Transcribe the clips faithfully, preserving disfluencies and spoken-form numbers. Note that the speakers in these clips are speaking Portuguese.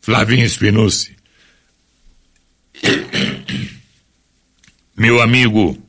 Flavinho Spinucci. Meu amigo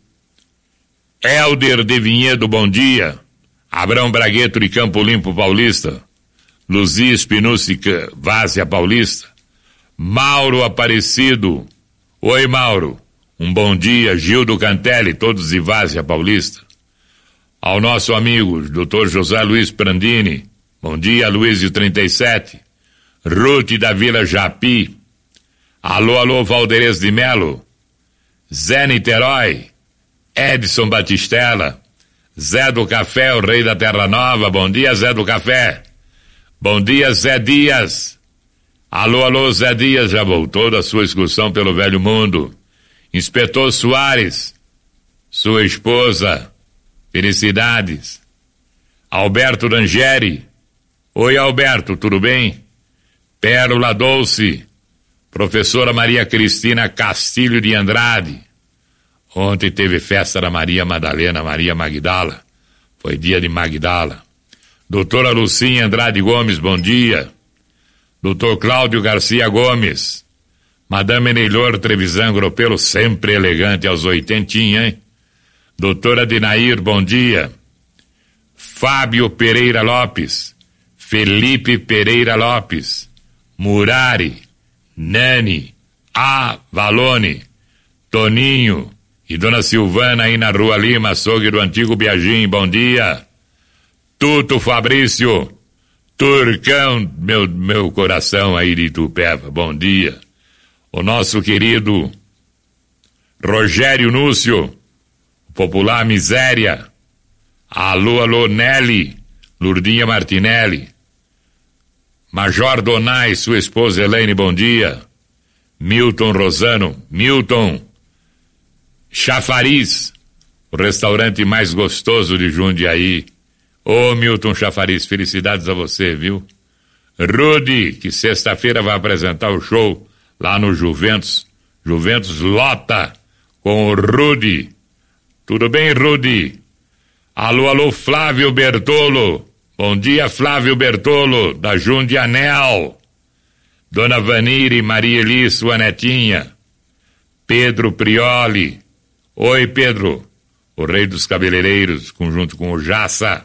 Helder de Vinhedo, bom dia. Abrão Bragueto de Campo Limpo Paulista. Luzia Spinucci, Várzea Paulista. Mauro Aparecido. Oi, Mauro. Um bom dia. Gildo Cantelli, todos de Várzea Paulista. Ao nosso amigo, doutor José Luiz Prandini. Bom dia, Luiz de trinta e sete. Ruth da Vila Japi. Alô, alô, Valderez de Melo. Zé Niterói. Edson Batistella. Zé do Café, o rei da Terra Nova. Bom dia, Zé do Café. Bom dia, Zé Dias. Alô, alô, Zé Dias, já voltou da sua excursão pelo velho mundo. Inspetor Soares, sua esposa, felicidades. Alberto Rangeri. Oi, Alberto, tudo bem? Pérola Dolce. Professora Maria Cristina Castilho de Andrade. Ontem teve festa da Maria Madalena, Maria Magdala. Foi dia de Magdala. Doutora Lucinha Andrade Gomes, bom dia. Doutor Cláudio Garcia Gomes. Madame Neilor Trevisan Gropelo, sempre elegante aos oitentinha, hein? Doutora Dinair, bom dia. Fábio Pereira Lopes. Felipe Pereira Lopes. Murari. Nani. Avalone. Toninho. E Dona Silvana aí na Rua Lima, açougue do Antigo Biagim, bom dia. Tuto Fabrício, Turcão, meu, meu coração aí de Itupeva, bom dia. O nosso querido Rogério Núcio, popular Miséria. Alô, alô, Nelly, Lurdinha Martinelli. Major Donai, sua esposa Helene, bom dia. Milton Rosano, Milton Chafariz, o restaurante mais gostoso de Jundiaí. Ô, Milton Chafariz, felicidades a você, viu? Rudy, que sexta-feira vai apresentar o show lá no Juventus. Juventus lota com o Rudy. Tudo bem, Rudy? Alô, alô, Flávio Bertolo. Bom dia, Flávio Bertolo, da Jundianel. Dona Vanire, Maria Elis, sua netinha. Pedro Prioli. Oi, Pedro, o rei dos cabeleireiros, junto com o Jaça.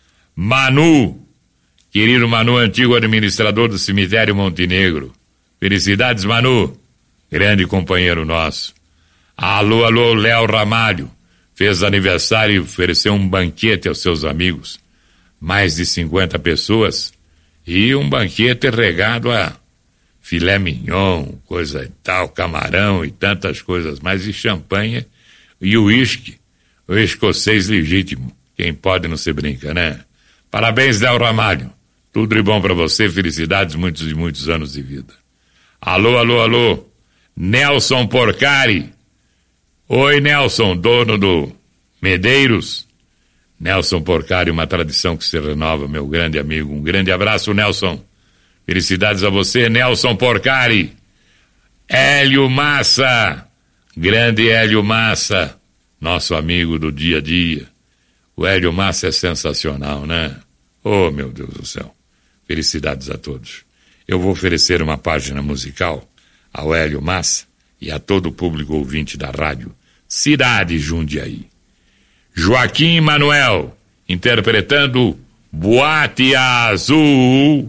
Manu, querido Manu, antigo administrador do cemitério Montenegro. Felicidades, Manu, grande companheiro nosso. Alô, alô, Léo Ramalho, fez aniversário e ofereceu um banquete aos seus amigos. Mais de cinquenta pessoas e um banquete regado a filé mignon, coisa e tal, camarão e tantas coisas mais, e champanhe e o uísque, o escocês legítimo. Quem pode não se brinca, né? Parabéns, Léo Ramalho. Tudo de bom pra você, felicidades, muitos e muitos anos de vida. Alô, alô, alô. Nelson Porcari. Oi, Nelson, dono do Medeiros. Nelson Porcari, uma tradição que se renova, meu grande amigo. Um grande abraço, Nelson. Felicidades a você, Nelson Porcari. Hélio Massa. Grande Hélio Massa, nosso amigo do dia a dia. O Hélio Massa é sensacional, né? Oh, meu Deus do céu. Felicidades a todos. Eu vou oferecer uma página musical ao Hélio Massa e a todo o público ouvinte da rádio Cidade Jundiaí. Joaquim Manuel, interpretando Boate Azul.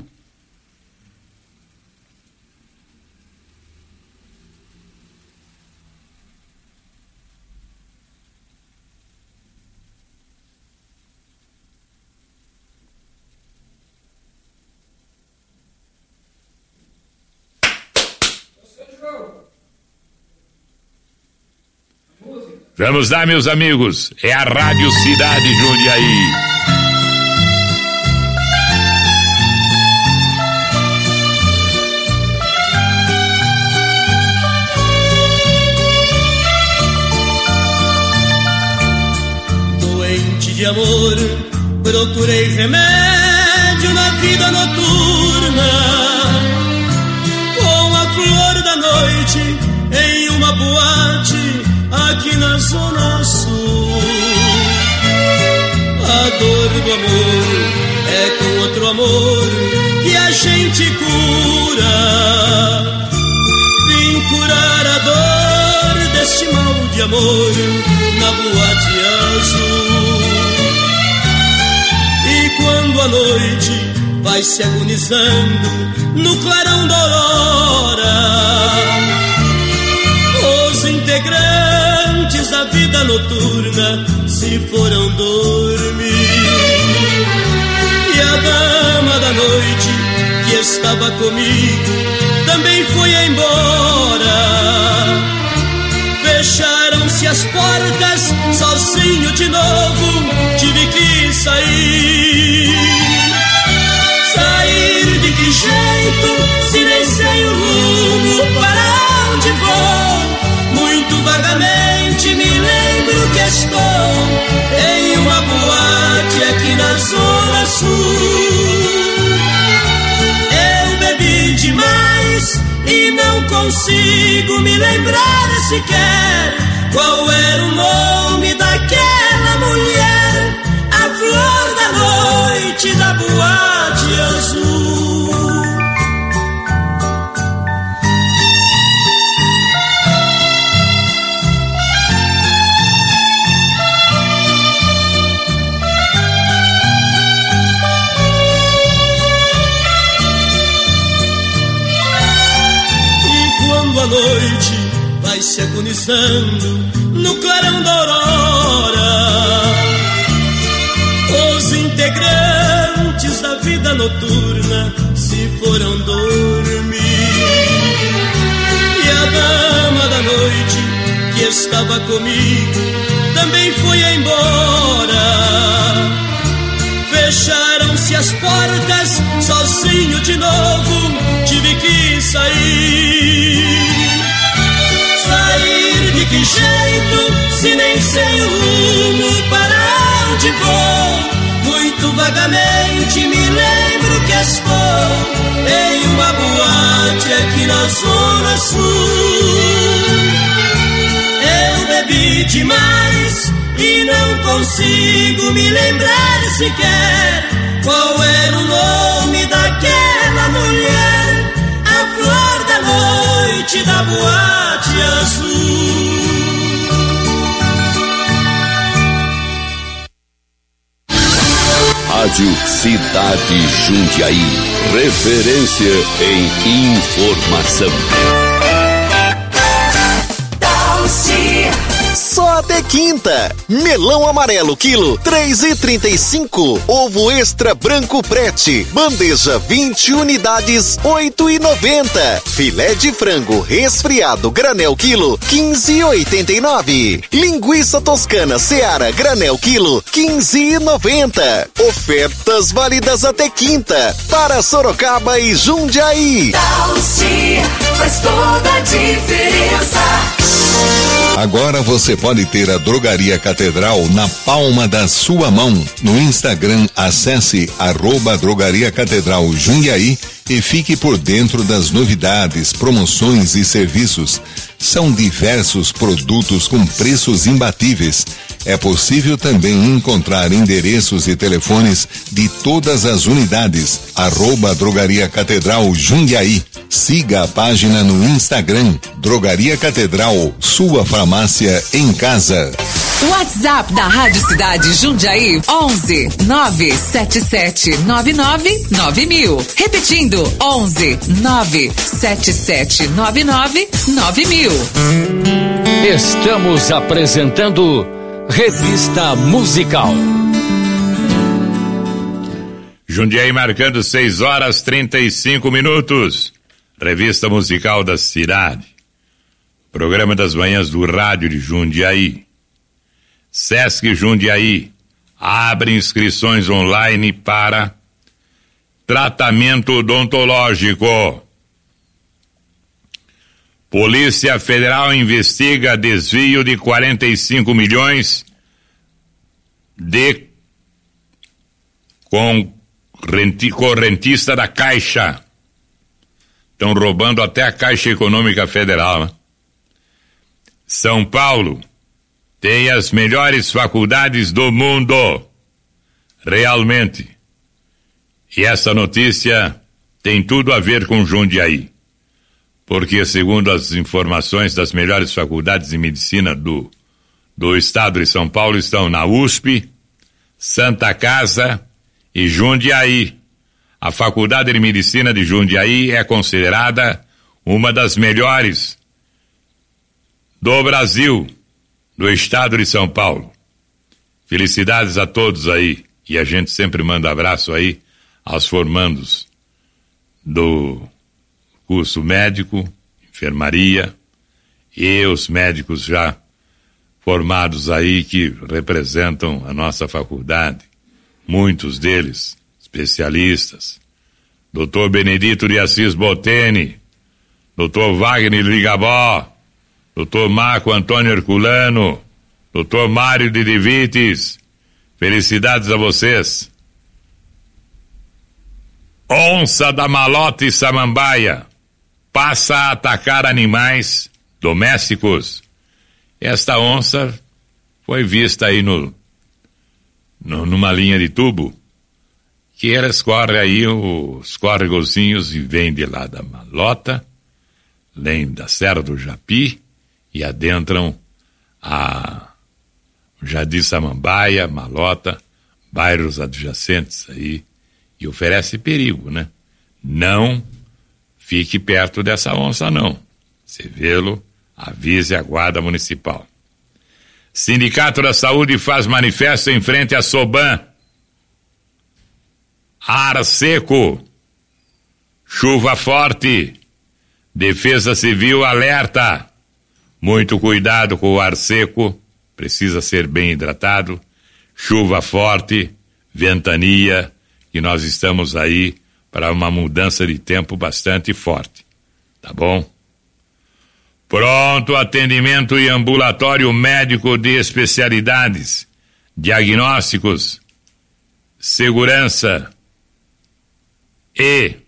Vamos lá, meus amigos, é a Rádio Cidade Jundiaí. Doente de amor, procurei remédio na vida noturna, com a flor da noite em uma boate aqui na Zona Sul. A dor do amor é com outro amor que a gente cura. noite vai se agonizando no clarão da aurora. Os integrantes da vida noturna se foram dormir, e a dama da noite que estava comigo também foi embora. Fecharam-se as portas, sozinho de novo tive que sair. Sair de que jeito, se nem sei o rumo para onde vou? Muito vagamente me lembro que estou em uma boate aqui na Zona Sul. Eu bebi demais e não consigo me lembrar sequer qual era o nome daquela mulher, a flor da noite da boate azul. A noite vai se agonizando no clarão da aurora. Os integrantes da vida noturna se foram dormir, e a dama da noite que estava comigo também foi embora. Fecharam-se as portas, sozinho de novo tive que sair. Sair de que jeito, se nem sei o rumo para onde vou? Muito vagamente me lembro que estou em uma boate aqui na Zona Sul. Eu bebi demais e não consigo me lembrar sequer qual era o nome daquela mulher, a flor da noite da boate azul. Rádio Cidade Jundiaí, referência em informação. Só até quinta. Melão amarelo quilo três e trinta e cinco. Ovo extra branco prete bandeja vinte unidades oito e noventa. Filé de frango resfriado granel quilo quinze e oitenta e nove. Linguiça toscana Seara granel quilo quinze e noventa. Ofertas válidas até quinta para Sorocaba e Jundiaí. Dalci faz toda a diferença. Agora você pode ter a Drogaria Catedral na palma da sua mão. No Instagram, acesse arroba Drogaria Catedral Jundiaí e fique por dentro das novidades, promoções e serviços. São diversos produtos com preços imbatíveis. É possível também encontrar endereços e telefones de todas as unidades. Arroba Drogaria Catedral Jundiaí. Siga a página no Instagram, Drogaria Catedral, sua farmácia em casa. WhatsApp da Rádio Cidade Jundiaí, onze nove sete sete nove nove nove mil. Repetindo, onze nove sete sete nove nove nove mil. Estamos apresentando Revista Musical. Jundiaí marcando seis horas trinta e cinco minutos. Revista Musical da Cidade. Programa das manhãs do rádio de Jundiaí. Sesc Jundiaí abre inscrições online para tratamento odontológico. Polícia Federal investiga desvio de quarenta e cinco milhões de correntista da Caixa. Estão roubando até a Caixa Econômica Federal, né? São Paulo tem as melhores faculdades do mundo. Realmente. E essa notícia tem tudo a ver com Jundiaí. Porque, segundo as informações das melhores faculdades de medicina do, do estado de São Paulo, estão na U S P, Santa Casa e Jundiaí. A Faculdade de Medicina de Jundiaí é considerada uma das melhores do Brasil, do estado de São Paulo. Felicidades a todos aí, e a gente sempre manda abraço aí aos formandos do curso médico, enfermaria, e os médicos já formados aí que representam a nossa faculdade, muitos deles especialistas, doutor Benedito de Assis Boteni, doutor Wagner Ligabó, doutor Marco Antônio Herculano, doutor Mário de Divites, felicidades a vocês. Onça da Malota e Samambaia passa a atacar animais domésticos. Esta onça foi vista aí no, no numa linha de tubo, que ela escorre aí os córregozinhos e vem de lá da Malota, além da Serra do Japi, e adentram a Jardim Samambaia, Malota, bairros adjacentes aí, e oferece perigo, né? Não fique perto dessa onça, não. Se vê-lo, avise a Guarda Municipal. Sindicato da Saúde faz manifesto em frente à Soban. Ar seco, chuva forte, Defesa Civil alerta. Muito cuidado com o ar seco, precisa ser bem hidratado, chuva forte, ventania, que nós estamos aí para uma mudança de tempo bastante forte, tá bom? Pronto atendimento e ambulatório médico de especialidades, diagnósticos, segurança e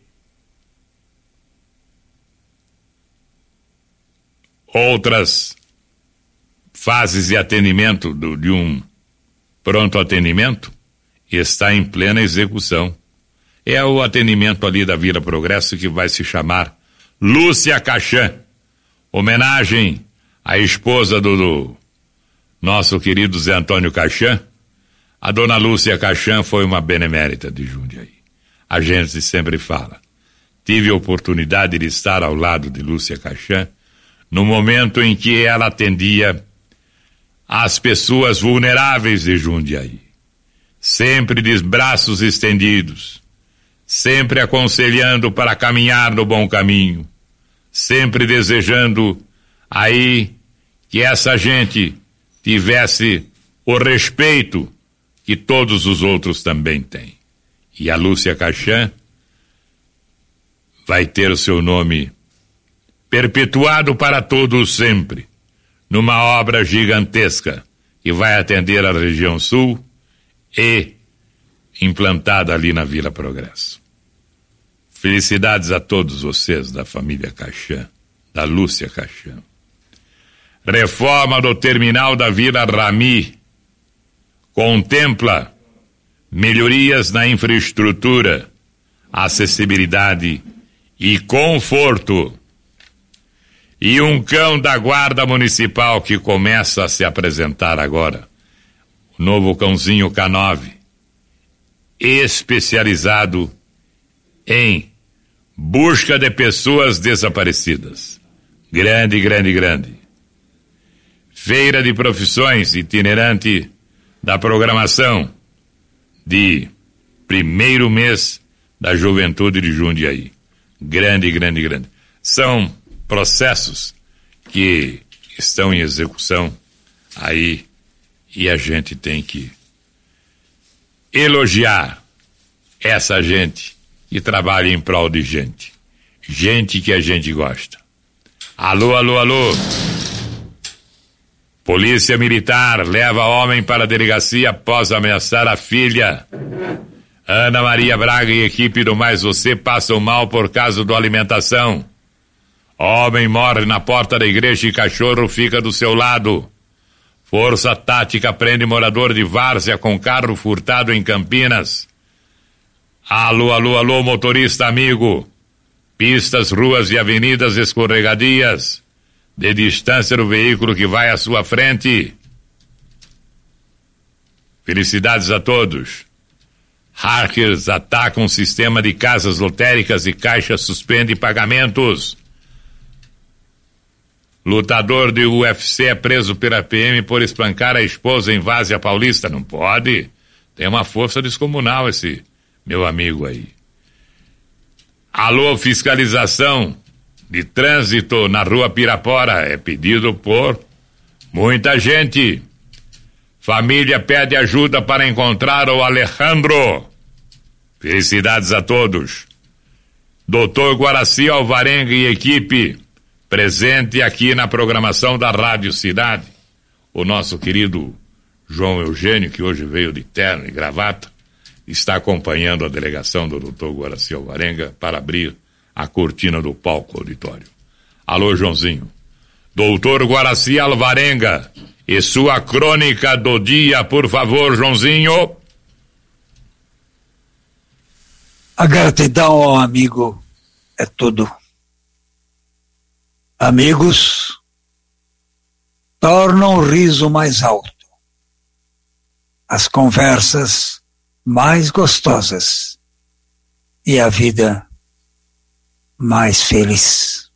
outras fases de atendimento do, de um pronto atendimento está em plena execução. É o atendimento ali da Vila Progresso, que vai se chamar Lúcia Caixã, homenagem à esposa do, do nosso querido Zé Antônio Caixã. A dona Lúcia Caixã foi uma benemérita de Jundiaí. A gente sempre fala. Tive a oportunidade de estar ao lado de Lúcia Caixã no momento em que ela atendia as pessoas vulneráveis de Jundiaí. Sempre de braços estendidos, sempre aconselhando para caminhar no bom caminho, sempre desejando aí que essa gente tivesse o respeito que todos os outros também têm. E a Lúcia Caixã vai ter o seu nome perpetuado para todos sempre, numa obra gigantesca que vai atender a região sul e implantada ali na Vila Progresso. Felicidades a todos vocês da família Caixã, da Lúcia Caixã. Reforma do terminal da Vila Rami contempla melhorias na infraestrutura, acessibilidade e conforto. E um cão da Guarda Municipal que começa a se apresentar agora. O novo cãozinho K nove, especializado em busca de pessoas desaparecidas. Grande, grande, grande. Feira de profissões itinerante da programação de primeiro mês da juventude de Jundiaí. Grande, grande, grande. São processos que estão em execução aí e a gente tem que elogiar essa gente que trabalha em prol de gente. Gente que a gente gosta. Alô, alô, alô. Polícia Militar leva homem para a delegacia após ameaçar a filha. Ana Maria Braga e equipe do Mais Você passam mal por causa da alimentação. Homem morre na porta da igreja e cachorro fica do seu lado. Força Tática prende morador de Várzea com carro furtado em Campinas. Alô, alô, alô, motorista amigo. Pistas, ruas e avenidas escorregadias. De distância do veículo que vai à sua frente. Felicidades a todos. Hackers atacam o sistema de casas lotéricas e Caixa suspende pagamentos. Lutador de U F C é preso pela P M por espancar a esposa em Várzea Paulista. Não pode. Tem uma força descomunal esse meu amigo aí. Alô, fiscalização de trânsito na rua Pirapora. É pedido por muita gente. Família pede ajuda para encontrar o Alejandro. Felicidades a todos. Doutor Guaraci Alvarenga e equipe, presente aqui na programação da Rádio Cidade. O nosso querido João Eugênio, que hoje veio de terno e gravata, está acompanhando a delegação do doutor Guaraci Alvarenga para abrir a cortina do palco auditório. Alô, Joãozinho. Doutor Guaraci Alvarenga e sua crônica do dia, por favor, Joãozinho. A gratidão ao amigo é tudo. Amigos tornam o riso mais alto, as conversas mais gostosas e a vida mais feliz.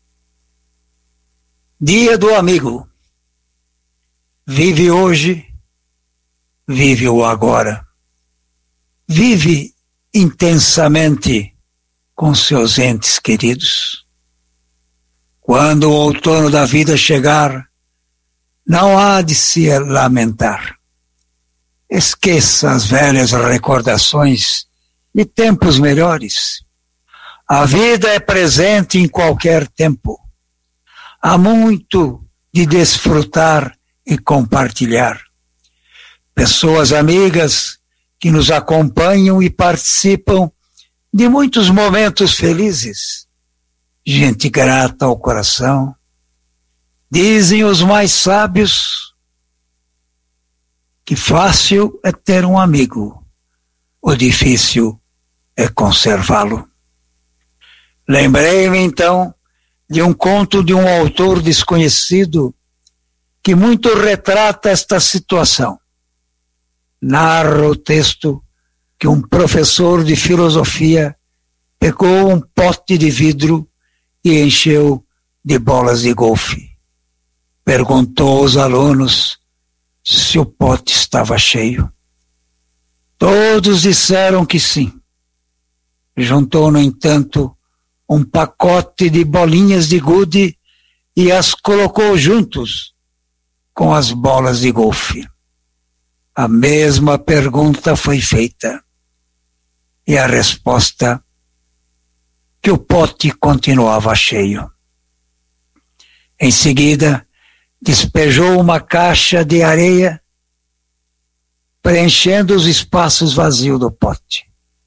Dia do amigo. Vive hoje, vive o agora. Vive intensamente com seus entes queridos. Quando o outono da vida chegar, não há de se lamentar. Esqueça as velhas recordações de tempos melhores. A vida é presente em qualquer tempo. Há muito de desfrutar e compartilhar. Pessoas amigas que nos acompanham e participam de muitos momentos felizes. Gente grata ao coração. Dizem os mais sábios que fácil é ter um amigo, o difícil é conservá-lo. Lembrei-me então de um conto de um autor desconhecido que muito retrata esta situação. Narra o texto que um professor de filosofia pegou um pote de vidro e encheu de bolas de golfe. Perguntou aos alunos se o pote estava cheio. Todos disseram que sim. Juntou, no entanto, um pacote de bolinhas de gude e as colocou juntos com as bolas de golfe. A mesma pergunta foi feita e a resposta que o pote continuava cheio. Em seguida, despejou uma caixa de areia, preenchendo os espaços vazios do pote.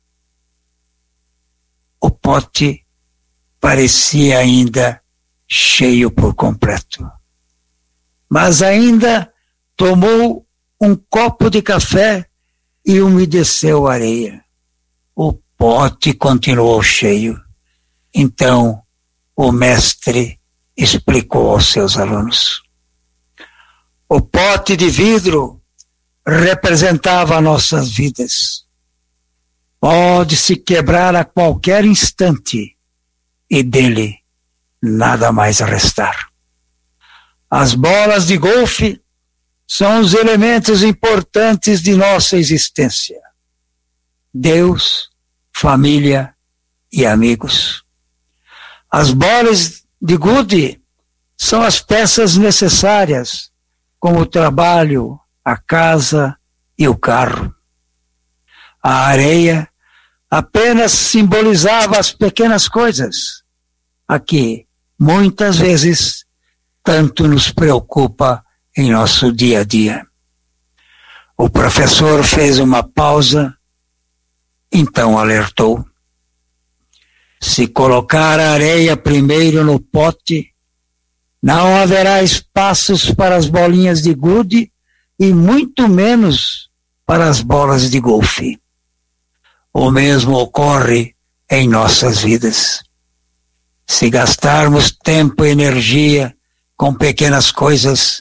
O pote parecia ainda cheio por completo. Mas ainda tomou um copo de café e umedeceu a areia. O pote continuou cheio. Então, o mestre explicou aos seus alunos. O pote de vidro representava nossas vidas. Pode se quebrar a qualquer instante e dele nada mais restar. As bolas de golfe são os elementos importantes de nossa existência. Deus, família e amigos. As bolas de gude são as peças necessárias, como o trabalho, a casa e o carro. A areia apenas simbolizava as pequenas coisas, a que, muitas vezes, tanto nos preocupa em nosso dia a dia. O professor fez uma pausa, então alertou. Se colocar a areia primeiro no pote, não haverá espaços para as bolinhas de gude e muito menos para as bolas de golfe. O mesmo ocorre em nossas vidas. Se gastarmos tempo e energia com pequenas coisas,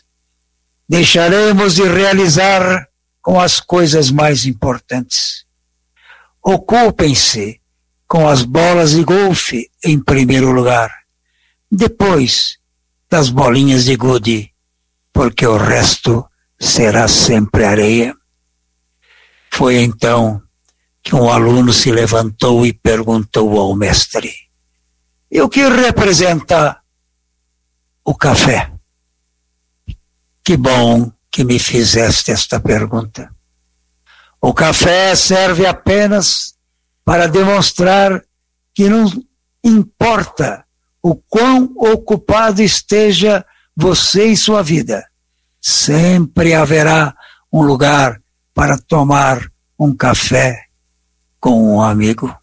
deixaremos de realizar com as coisas mais importantes. ocupem-se com as bolas de golfe em primeiro lugar, depois das bolinhas de gude, porque o resto será sempre areia. Foi então que um aluno se levantou e perguntou ao mestre: e o que representa o café? Que bom que me fizeste esta pergunta. O café serve apenas para demonstrar que não importa o quão ocupado esteja você e sua vida, sempre haverá um lugar para tomar um café com um amigo.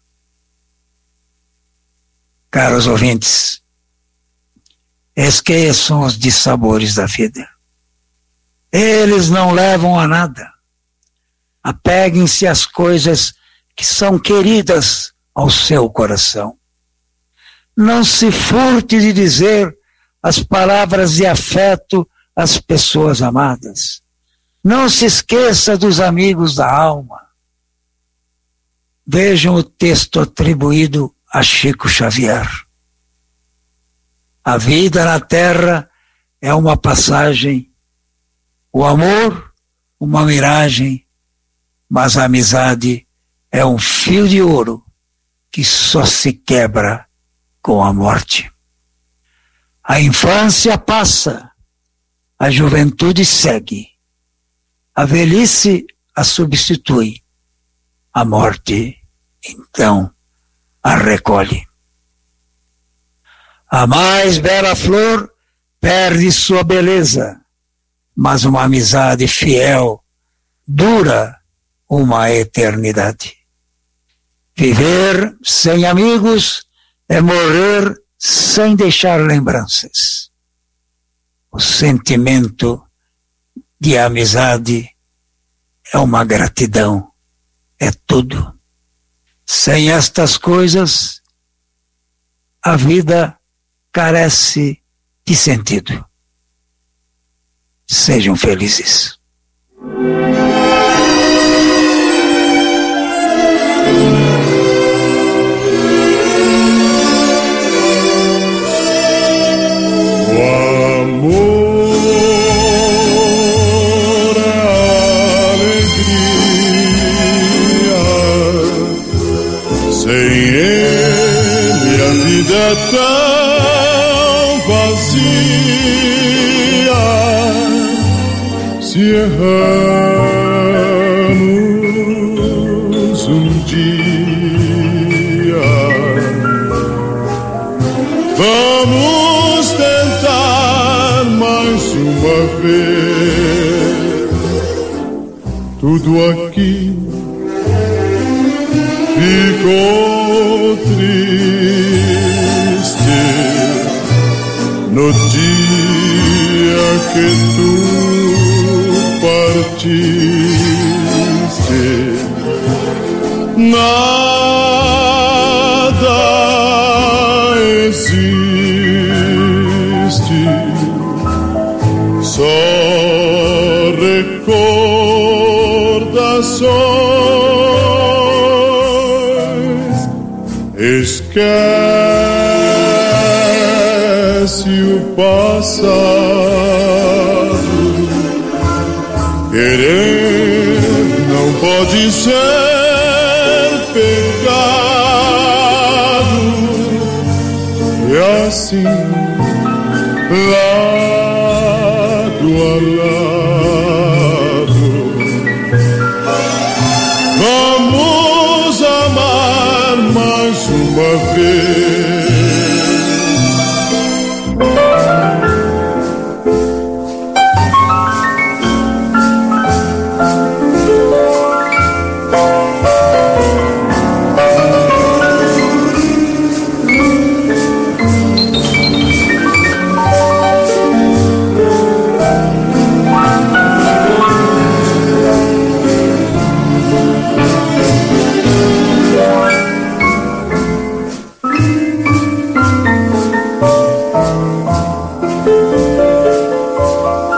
Caros ouvintes, esqueçam os dissabores da vida. Eles não levam a nada. Apeguem-se às coisas que são queridas ao seu coração. Não se furte de dizer as palavras de afeto às pessoas amadas. Não se esqueça dos amigos da alma. Vejam o texto atribuído a Chico Xavier. A vida na terra é uma passagem, o amor, uma miragem, mas a amizade é um fio de ouro que só se quebra com a morte. A infância passa, a juventude segue, a velhice a substitui, a morte, então, a recolhe. A mais bela flor perde sua beleza, mas uma amizade fiel dura uma eternidade. Viver sem amigos é morrer sem deixar lembranças. O sentimento de amizade é uma gratidão, é tudo. Sem estas coisas, a vida carece de sentido. Sejam felizes. É tão vazia se erramos um dia. Vamos tentar mais uma vez. Tudo aqui ficou triste no dia que tu partiste. Nada existe, só recordações. Esquece o passado, querer não pode ser pecado, e assim lado a lado vamos amar mais uma vez.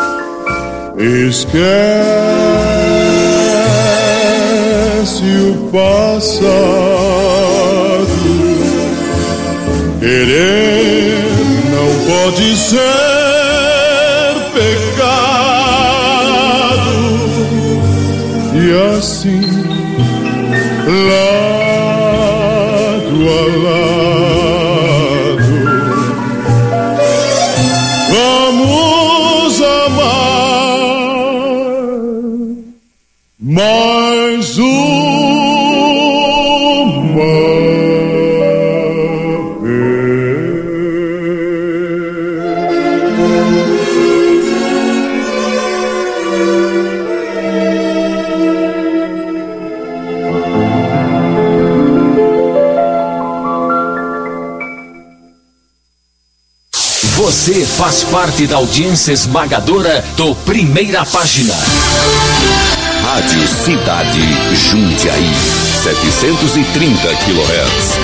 Esquece o passado. Querer não pode ser pecado. E assim, lado a lado, vamos amar mais uma Você faz parte da audiência esmagadora do Primeira Página. Rádio Cidade Jundiaí, setecentos e trinta quilohertz.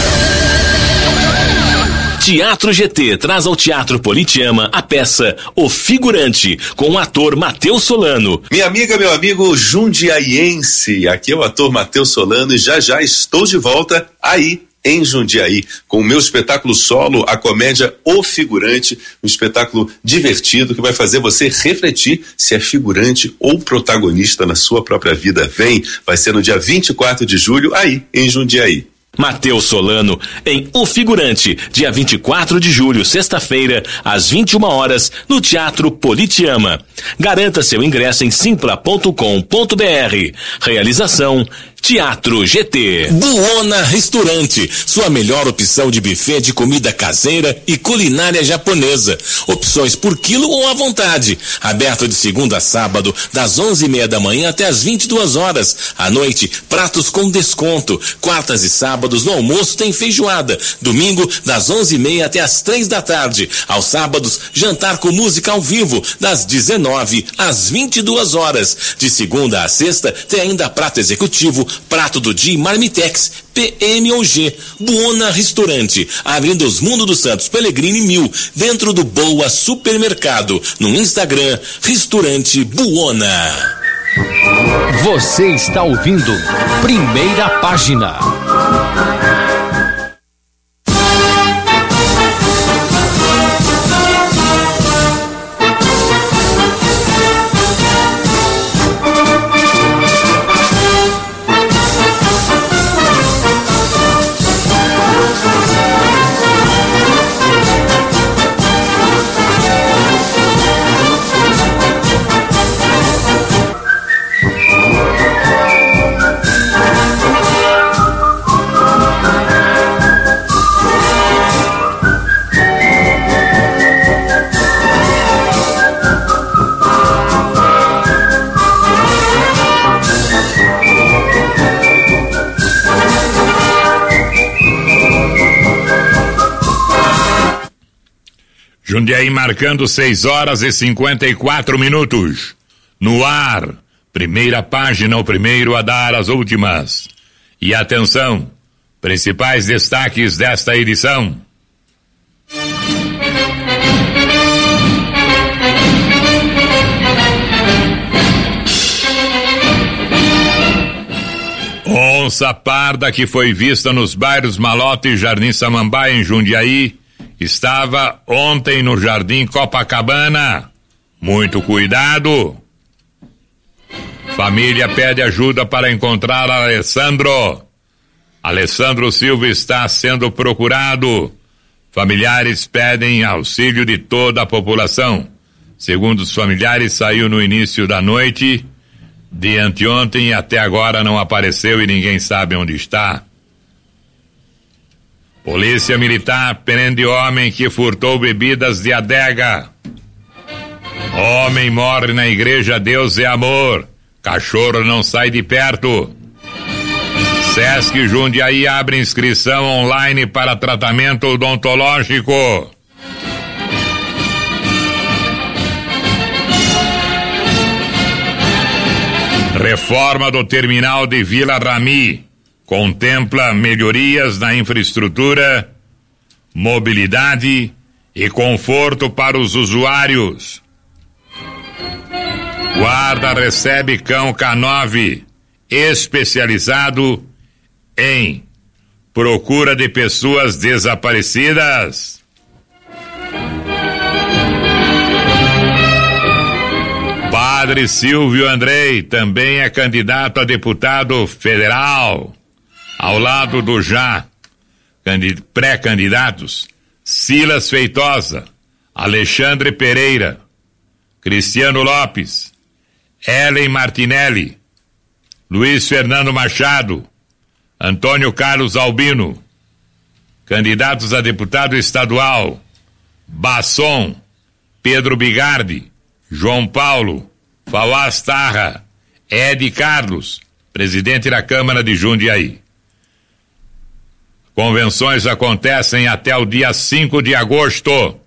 Teatro G T traz ao Teatro Politeama a peça O Figurante, com o ator Matheus Solano. Minha amiga, meu amigo jundiaiense, aqui é o ator Matheus Solano e já já estou de volta aí em Jundiaí, com o meu espetáculo solo, a comédia O Figurante, um espetáculo divertido que vai fazer você refletir se é figurante ou protagonista na sua própria vida. Vem, vai ser no dia vinte e quatro de julho, aí em Jundiaí. Matheus Solano em O Figurante, dia vinte e quatro de julho, sexta-feira, às vinte e uma horas, no Teatro Politeama. Garanta seu ingresso em simpla ponto com ponto br. Realização Teatro G T. Buona Restaurante, sua melhor opção de buffet de comida caseira e culinária japonesa. Opções por quilo ou à vontade. Aberto de segunda a sábado, das onze e meia da manhã até as vinte e duas horas. À noite, pratos com desconto. Quartas e sábados no almoço tem feijoada. Domingo, das onze e meia até as três da tarde. Aos sábados, jantar com música ao vivo, das dezenove às vinte e duas horas. De segunda a sexta, tem ainda prato executivo, prato do dia Marmitex, P M ou G. Buona Restaurante, Avenida dos Mundo dos Santos Pellegrini mil, dentro do Boa Supermercado. No Instagram, Restaurante Buona. Você está ouvindo Primeira Página. Jundiaí marcando seis horas e cinquenta e quatro minutos. No ar, Primeira Página, o primeiro a dar as últimas. E atenção, principais destaques desta edição. Onça parda que foi vista nos bairros Malota e Jardim Samambaia, em Jundiaí, estava ontem no Jardim Copacabana. Muito cuidado. Família pede ajuda para encontrar Alessandro. Alessandro Silva está sendo procurado. Familiares pedem auxílio de toda a população. Segundo os familiares, saiu no início da noite de anteontem e até agora não apareceu e ninguém sabe onde está. Polícia Militar prende homem que furtou bebidas de adega. Homem morre na igreja Deus é Amor. Cachorro não sai de perto. Sesc Jundiaí abre inscrição online para tratamento odontológico. Reforma do terminal de Vila Rami contempla melhorias na infraestrutura, mobilidade e conforto para os usuários. Guarda recebe cão K nove especializado em procura de pessoas desaparecidas. Padre Silvio Andrei também é candidato a deputado federal, ao lado do já pré-candidatos Silas Feitosa, Alexandre Pereira, Cristiano Lopes, Ellen Martinelli, Luiz Fernando Machado, Antônio Carlos Albino. Candidatos a deputado estadual: Basson, Pedro Bigardi, João Paulo, Fauás Tarra, Edi Carlos, presidente da Câmara de Jundiaí. Convenções acontecem até o dia cinco de agosto.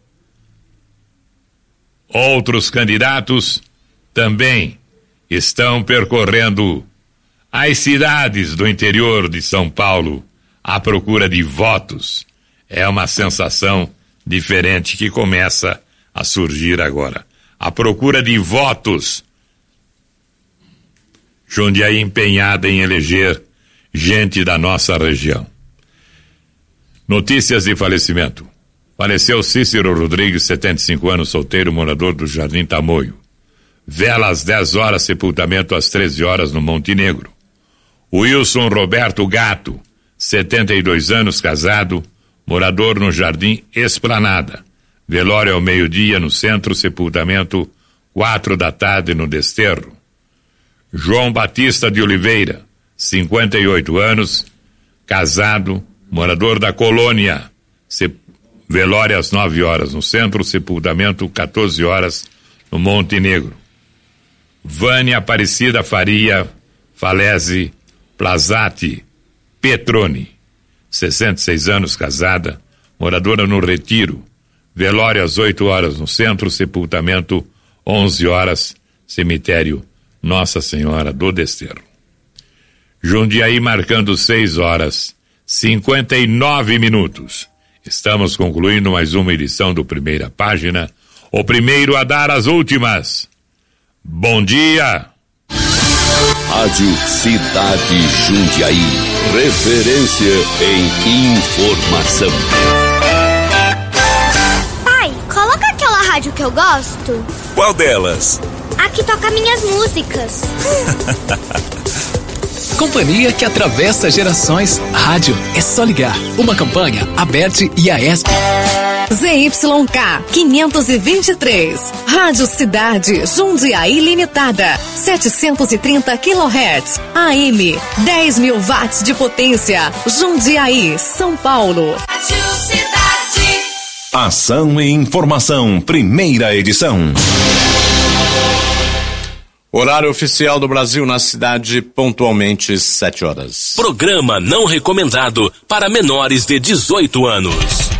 Outros candidatos também estão percorrendo as cidades do interior de São Paulo à procura de votos. É uma sensação diferente que começa a surgir agora. A procura de votos. Jundiaí empenhada em eleger gente da nossa região. Notícias de falecimento. Faleceu Cícero Rodrigues, setenta e cinco anos, solteiro, morador do Jardim Tamoio. Vela às dez horas, sepultamento às treze horas no Monte Negro. Wilson Roberto Gato, setenta e dois anos, casado, morador no Jardim Esplanada. Velório ao meio-dia no centro, sepultamento quatro da tarde no Desterro. João Batista de Oliveira, cinquenta e oito anos, casado, morador da Colônia. Se... Velório às nove horas no centro, sepultamento quatorze horas no Monte Negro. Vânia Aparecida Faria Falese Plazati Petroni, sessenta e seis anos, casada, moradora no Retiro. Velório às oito horas no centro, sepultamento onze horas, cemitério Nossa Senhora do Desterro. Jundiaí marcando seis horas, cinquenta e nove minutos. Estamos concluindo mais uma edição do Primeira Página, o primeiro a dar as últimas. Bom dia! Rádio Cidade Jundiaí, referência em informação. Pai, coloca aquela rádio que eu gosto. Qual delas? A que toca minhas músicas. Companhia que atravessa gerações. Rádio é só ligar. Uma campanha Aberte e A E S P. Z Y K quinhentos e vinte e três. Rádio Cidade Jundiaí Limitada. setecentos e trinta quilohertz. A M. dez mil watts de potência. Jundiaí, São Paulo. Rádio Cidade. Ação e informação, primeira edição. Horário oficial do Brasil na cidade, pontualmente sete horas. Programa não recomendado para menores de dezoito anos.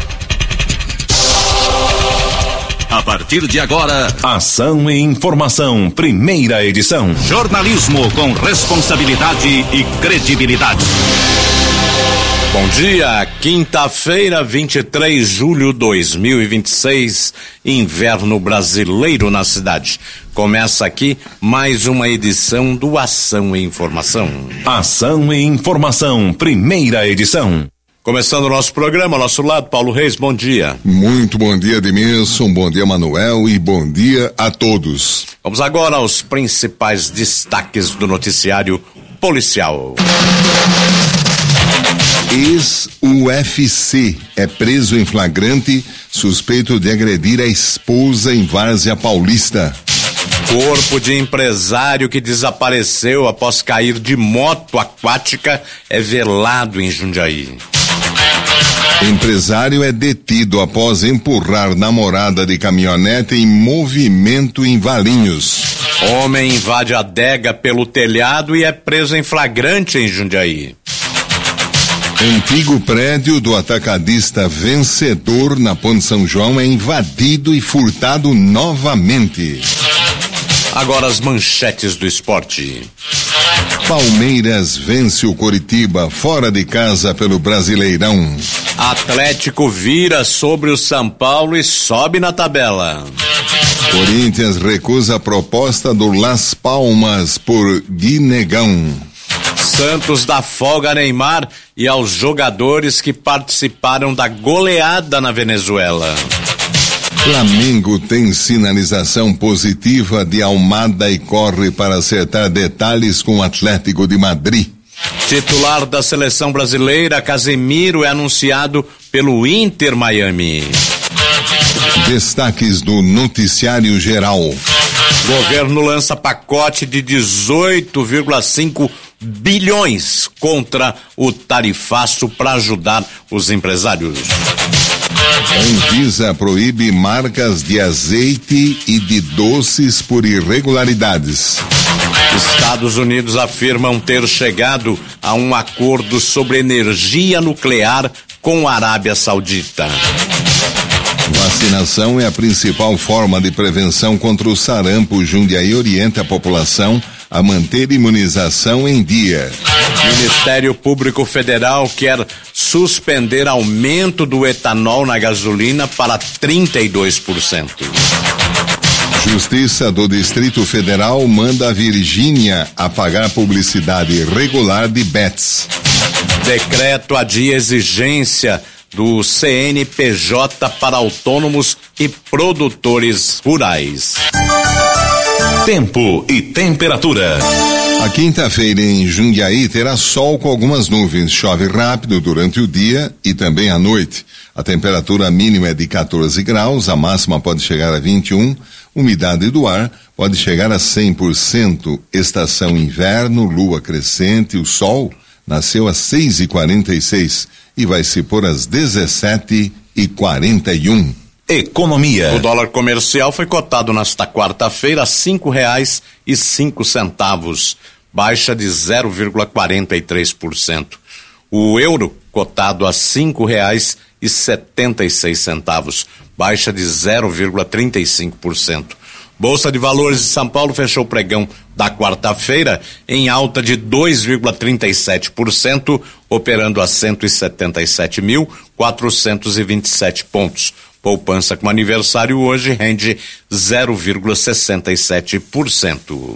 A partir de agora, Ação e Informação, primeira edição. Jornalismo com responsabilidade e credibilidade. Bom dia, quinta-feira, vinte e três de julho de dois mil e vinte e seis, inverno brasileiro na cidade. Começa aqui mais uma edição do Ação e Informação. Ação e Informação, primeira edição. Começando o nosso programa, ao nosso lado, Paulo Reis, bom dia. Muito bom dia, Edmilson, bom dia, Manuel, e bom dia a todos. Vamos agora aos principais destaques do noticiário policial. Ex-U F C é preso em flagrante, suspeito de agredir a esposa em Várzea Paulista. Corpo de empresário que desapareceu após cair de moto aquática é velado em Jundiaí. Empresário é detido após empurrar namorada de caminhonete em movimento em Valinhos. Homem invade a adega pelo telhado e é preso em flagrante em Jundiaí. Antigo prédio do atacadista Vencedor na Ponte São João é invadido e furtado novamente. Agora as manchetes do esporte. Palmeiras vence o Coritiba fora de casa pelo Brasileirão. Atlético vira sobre o São Paulo e sobe na tabela. Corinthians recusa a proposta do Las Palmas por Guinegão. Santos dá folga a Neymar e aos jogadores que participaram da goleada na Venezuela. Flamengo tem sinalização positiva de Almada e corre para acertar detalhes com o Atlético de Madrid. Titular da seleção brasileira, Casemiro, é anunciado pelo Inter Miami. Destaques do noticiário geral. Governo lança pacote de dezoito vírgula cinco bilhões contra o tarifaço para ajudar os empresários. Anvisa proíbe marcas de azeite e de doces por irregularidades. Estados Unidos afirmam ter chegado a um acordo sobre energia nuclear com a Arábia Saudita. Vacinação é a principal forma de prevenção contra o sarampo. Jundiaí orienta a população a manter imunização em dia. Ministério Público Federal quer suspender aumento do etanol na gasolina para trinta e dois por cento. Justiça do Distrito Federal manda a Virgínia apagar publicidade irregular de bets. Decreto adia exigência do C N P J para autônomos e produtores rurais. Tempo e temperatura. A quinta-feira em Jundiaí terá sol com algumas nuvens. Chove rápido durante o dia e também à noite. A temperatura mínima é de quatorze graus, a máxima pode chegar a vinte e um. Umidade do ar pode chegar a cem por cento. Estação inverno, lua crescente, o sol nasceu às seis e quarenta e seis e vai se pôr às dezessete e quarenta e um. Economia. O dólar comercial foi cotado nesta quarta-feira a cinco reais e cinco centavos, baixa de zero vírgula quarenta e três por cento. O euro cotado a cinco reais e setenta e seis centavos, baixa de zero vírgula trinta e cinco por cento. Bolsa de Valores de São Paulo fechou o pregão da quarta-feira em alta de dois vírgula trinta e sete por cento, operando a cento e setenta e sete mil, quatrocentos e vinte e sete pontos. Poupança com aniversário hoje rende zero vírgula sessenta e sete por cento.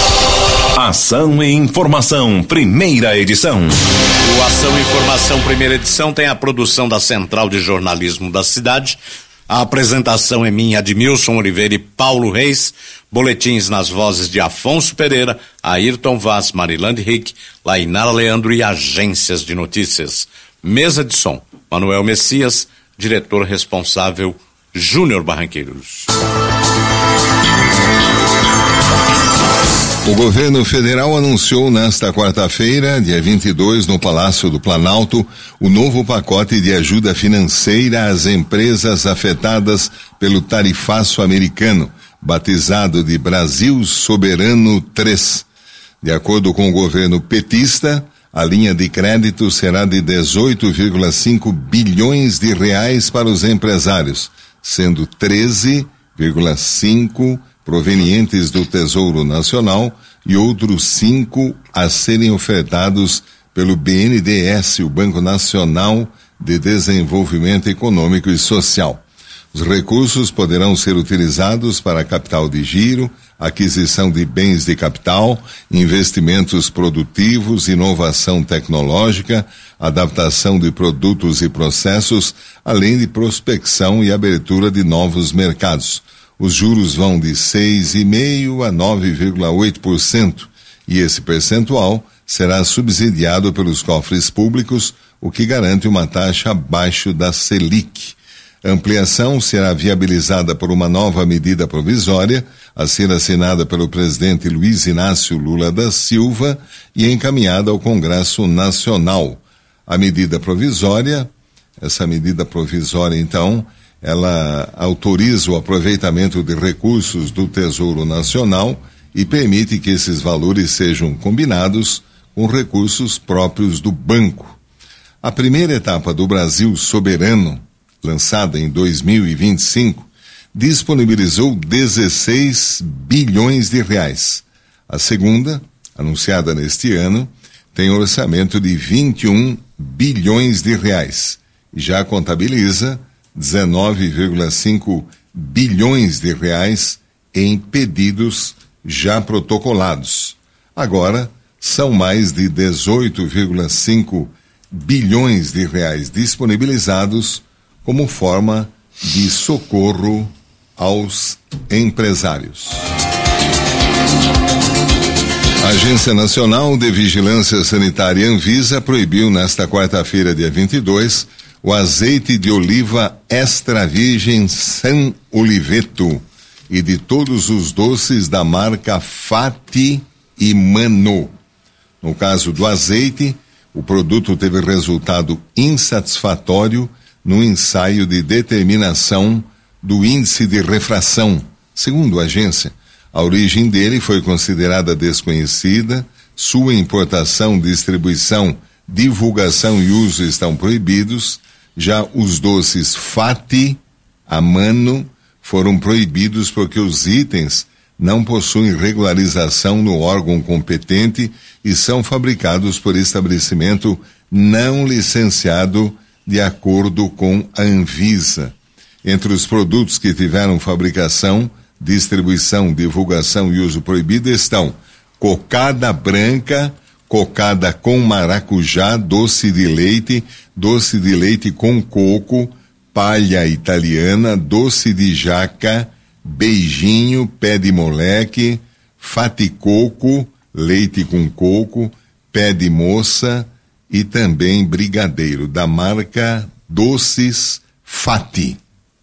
Ação e Informação, primeira edição. O Ação e Informação, primeira edição, tem a produção da Central de Jornalismo da cidade. A apresentação é minha, Admilson Oliveira e Paulo Reis. Boletins nas vozes de Afonso Pereira, Ayrton Vaz, Marilande Rick, Lainara Leandro e agências de notícias. Mesa de som, Manuel Messias. Diretor responsável, Júnior Barranqueiros. O governo federal anunciou nesta quarta-feira, dia vinte e dois, no Palácio do Planalto, o novo pacote de ajuda financeira às empresas afetadas pelo tarifaço americano, batizado de Brasil Soberano três. De acordo com o governo petista, a linha de crédito será de dezoito vírgula cinco bilhões de reais para os empresários, sendo treze vírgula cinco provenientes do Tesouro Nacional e outros cinco a serem ofertados pelo B N D E S, o Banco Nacional de Desenvolvimento Econômico e Social. Os recursos poderão ser utilizados para capital de giro, aquisição de bens de capital, investimentos produtivos, inovação tecnológica, adaptação de produtos e processos, além de prospecção e abertura de novos mercados. Os juros vão de seis vírgula cinco por cento a nove vírgula oito por cento e esse percentual será subsidiado pelos cofres públicos, o que garante uma taxa abaixo da Selic. A ampliação será viabilizada por uma nova medida provisória a ser assinada pelo presidente Luiz Inácio Lula da Silva e encaminhada ao Congresso Nacional. A medida provisória, essa medida provisória então, ela autoriza o aproveitamento de recursos do Tesouro Nacional e permite que esses valores sejam combinados com recursos próprios do banco. A primeira etapa do Brasil Soberano, lançada em dois mil e vinte e cinco, disponibilizou dezesseis bilhões de reais. A segunda, anunciada neste ano, tem orçamento de vinte e um bilhões de reais e já contabiliza dezenove vírgula cinco bilhões de reais em pedidos já protocolados. Agora, são mais de dezoito vírgula cinco bilhões de reais disponibilizados como forma de socorro aos empresários. A Agência Nacional de Vigilância Sanitária Anvisa proibiu nesta quarta-feira, dia vinte e dois, o azeite de oliva extra virgem San Oliveto e de todos os doces da marca Fati e Mano. No caso do azeite, o produto teve resultado insatisfatório no ensaio de determinação do índice de refração. Segundo a agência, a origem dele foi considerada desconhecida, sua importação, distribuição, divulgação e uso estão proibidos. Já os doces Fati, a Mano, foram proibidos porque os itens não possuem regularização no órgão competente e são fabricados por estabelecimento não licenciado de acordo com a Anvisa. Entre os produtos que tiveram fabricação, distribuição, divulgação e uso proibido estão cocada branca, cocada com maracujá, doce de leite, doce de leite com coco, palha italiana, doce de jaca, beijinho, pé de moleque, faticoco, leite com coco, pé de moça e também brigadeiro, da marca Doces Fati.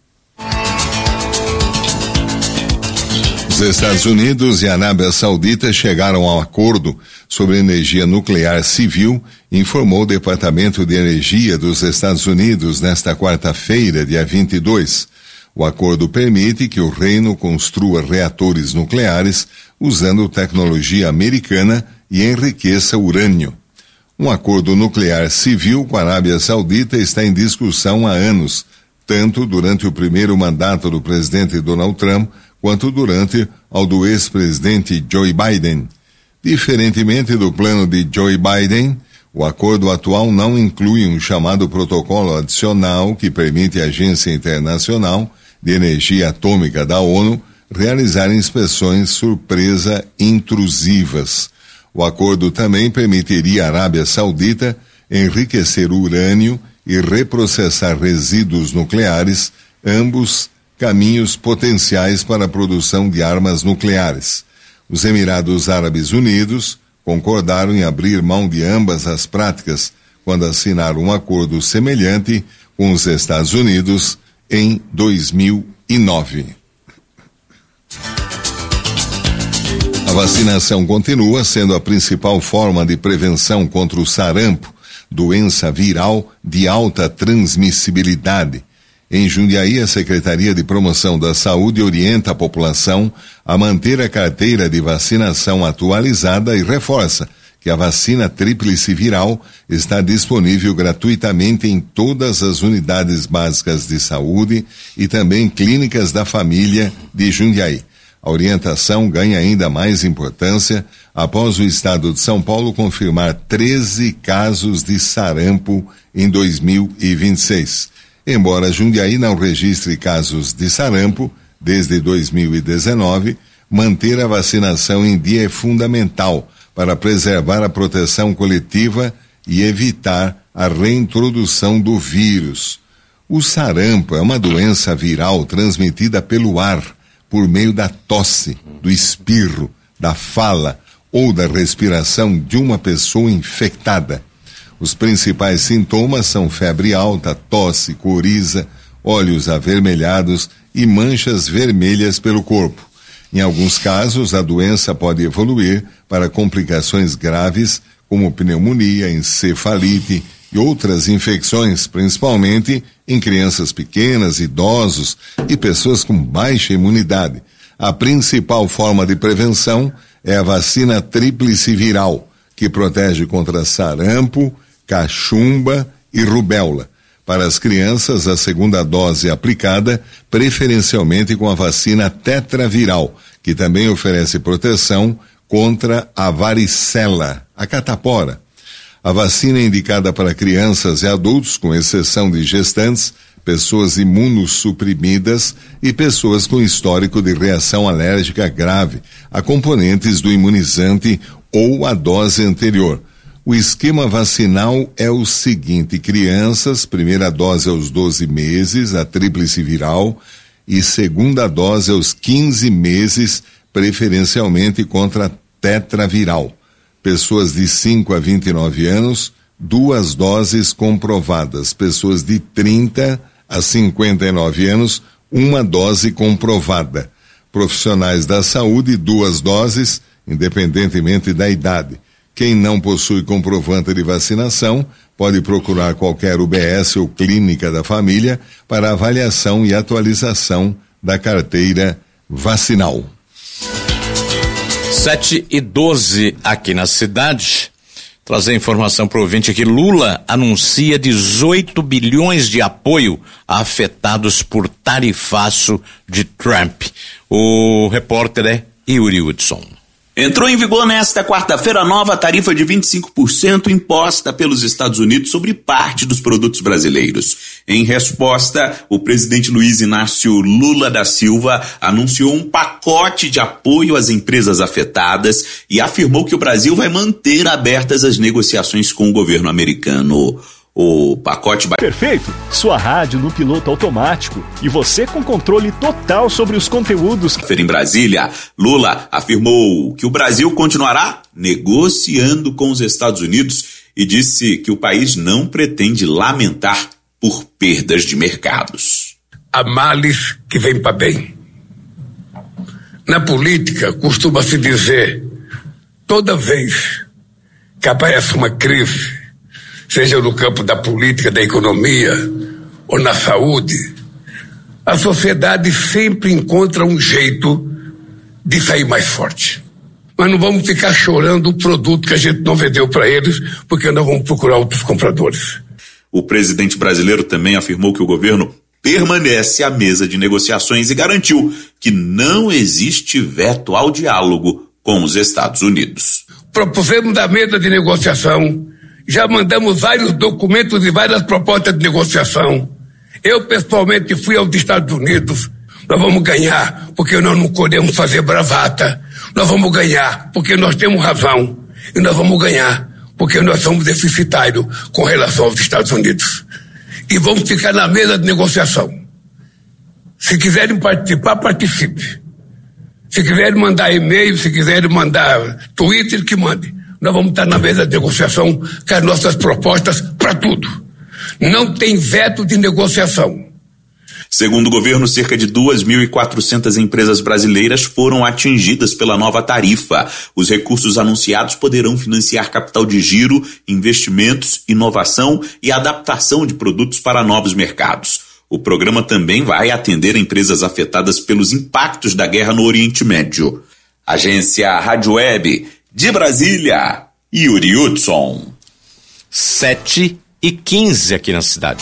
Os Estados Unidos e a Arábia Saudita chegaram a um acordo sobre energia nuclear civil, informou o Departamento de Energia dos Estados Unidos nesta quarta-feira, dia vinte e dois. O acordo permite que o reino construa reatores nucleares usando tecnologia americana e enriqueça urânio. Um acordo nuclear civil com a Arábia Saudita está em discussão há anos, tanto durante o primeiro mandato do presidente Donald Trump quanto durante ao do ex-presidente Joe Biden. Diferentemente do plano de Joe Biden, o acordo atual não inclui um chamado protocolo adicional que permite à Agência Internacional de Energia Atômica da ONU realizar inspeções surpresa intrusivas. O acordo também permitiria à Arábia Saudita enriquecer urânio e reprocessar resíduos nucleares, ambos caminhos potenciais para a produção de armas nucleares. Os Emirados Árabes Unidos concordaram em abrir mão de ambas as práticas quando assinaram um acordo semelhante com os Estados Unidos em dois mil e nove. A vacinação continua sendo a principal forma de prevenção contra o sarampo, doença viral de alta transmissibilidade. Em Jundiaí, a Secretaria de Promoção da Saúde orienta a população a manter a carteira de vacinação atualizada e reforça que a vacina tríplice viral está disponível gratuitamente em todas as unidades básicas de saúde e também clínicas da família de Jundiaí. A orientação ganha ainda mais importância após o estado de São Paulo confirmar treze casos de sarampo em dois mil e vinte e seis. Embora Jundiaí não registre casos de sarampo desde dois mil e dezenove, manter a vacinação em dia é fundamental para preservar a proteção coletiva e evitar a reintrodução do vírus. O sarampo é uma doença viral transmitida pelo ar, por meio da tosse, do espirro, da fala ou da respiração de uma pessoa infectada. Os principais sintomas são febre alta, tosse, coriza, olhos avermelhados e manchas vermelhas pelo corpo. Em alguns casos, a doença pode evoluir para complicações graves, como pneumonia, encefalite e outras infecções, principalmente em crianças pequenas, idosos e pessoas com baixa imunidade. A principal forma de prevenção é a vacina tríplice viral, que protege contra sarampo, cachumba e rubéola. Para as crianças, a segunda dose aplicada, preferencialmente com a vacina tetraviral, que também oferece proteção contra a varicela, a catapora. A vacina é indicada para crianças e adultos, com exceção de gestantes, pessoas imunossuprimidas e pessoas com histórico de reação alérgica grave a componentes do imunizante ou a dose anterior. O esquema vacinal é o seguinte: crianças, primeira dose aos doze meses, a tríplice viral, e segunda dose aos quinze meses, preferencialmente contra a tetraviral. Pessoas de cinco a vinte e nove anos, duas doses comprovadas. Pessoas de trinta a cinquenta e nove anos, uma dose comprovada. Profissionais da saúde, duas doses, independentemente da idade. Quem não possui comprovante de vacinação pode procurar qualquer U B S ou clínica da família para avaliação e atualização da carteira vacinal. Sete e doze aqui na cidade. Trazer informação para o ouvinte que Lula anuncia dezoito bilhões de apoio a afetados por tarifaço de Trump. O repórter é Yuri Hudson. Entrou em vigor nesta quarta-feira a nova tarifa de vinte e cinco por cento imposta pelos Estados Unidos sobre parte dos produtos brasileiros. Em resposta, o presidente Luiz Inácio Lula da Silva anunciou um pacote de apoio às empresas afetadas e afirmou que o Brasil vai manter abertas as negociações com o governo americano. O pacote... Perfeito! Sua rádio no piloto automático e você com controle total sobre os conteúdos. Em Brasília, Lula afirmou que o Brasil continuará negociando com os Estados Unidos e disse que o país não pretende lamentar por perdas de mercados. Há males que vêm para bem. Na política, costuma-se dizer, toda vez que aparece uma crise, seja no campo da política, da economia ou na saúde, a sociedade sempre encontra um jeito de sair mais forte. Mas não vamos ficar chorando o produto que a gente não vendeu para eles, porque nós vamos procurar outros compradores. O presidente brasileiro também afirmou que o governo permanece à mesa de negociações e garantiu que não existe veto ao diálogo com os Estados Unidos. Propusemos da mesa de negociação. Já mandamos vários documentos e várias propostas de negociação. Eu, pessoalmente, fui aos Estados Unidos. Nós vamos ganhar, porque nós não podemos fazer bravata. Nós vamos ganhar, porque nós temos razão. E nós vamos ganhar, porque nós somos deficitários com relação aos Estados Unidos. E vamos ficar na mesa de negociação. Se quiserem participar, participe. Se quiserem mandar e-mail, se quiserem mandar Twitter, que mande. Nós vamos estar na mesa de negociação com as nossas propostas para tudo. Não tem veto de negociação. Segundo o governo, cerca de duas mil e quatrocentas empresas brasileiras foram atingidas pela nova tarifa. Os recursos anunciados poderão financiar capital de giro, investimentos, inovação e adaptação de produtos para novos mercados. O programa também vai atender empresas afetadas pelos impactos da guerra no Oriente Médio. Agência Rádio Web de Brasília, Yuri Hudson. Sete e quinze aqui na cidade.